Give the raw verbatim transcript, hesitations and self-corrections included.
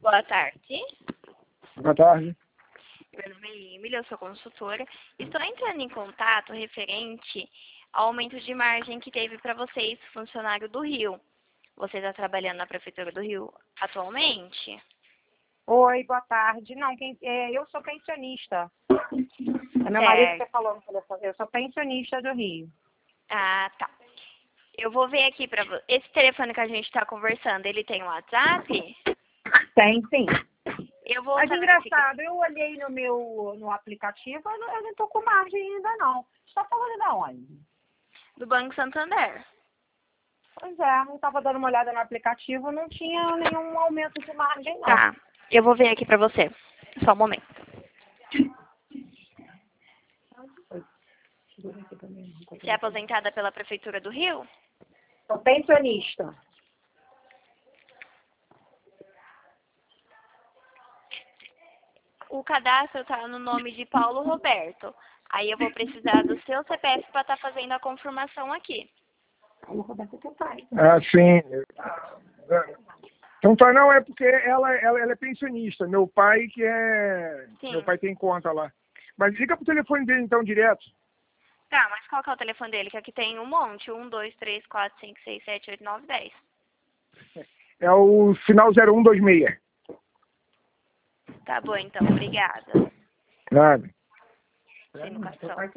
Boa tarde. Boa tarde. Meu nome é Emily, eu sou consultora. Estou entrando em contato referente ao aumento de margem que teve para vocês, funcionário do Rio. Você está trabalhando na Prefeitura do Rio atualmente? Oi, boa tarde. Não, quem, é, eu sou pensionista. É meu marido que falou no telefone. Eu sou pensionista do Rio. Ah, tá. Eu vou ver aqui para você. Esse telefone que a gente está conversando, ele tem WhatsApp? Tem, sim. Eu vou Mas saber engraçado, se... eu olhei no meu no aplicativo, eu não, eu não tô com margem ainda não. Você está falando de onde? Do Banco Santander. Pois é, eu estava dando uma olhada no aplicativo, não tinha nenhum aumento de margem não. Tá, eu vou ver aqui para você. Só um momento. Você é aposentada pela Prefeitura do Rio? Sou pensionista. O cadastro está no nome de Paulo Roberto. Aí eu vou precisar do seu C P F para estar fazendo a confirmação aqui. Paulo Roberto é teu pai. Ah, sim. Então tá, não, é porque ela, ela, ela é pensionista. Meu pai que é... Sim. Meu pai tem conta lá. Mas liga pro telefone dele então, direto. Tá, mas qual que é o telefone dele? Que aqui tem um monte. Um, dois, três, quatro, cinco, seis, sete, oito, nove, dez. É o final zero um dois seis. Tá bom, então. Obrigada. Nada. Sem educação.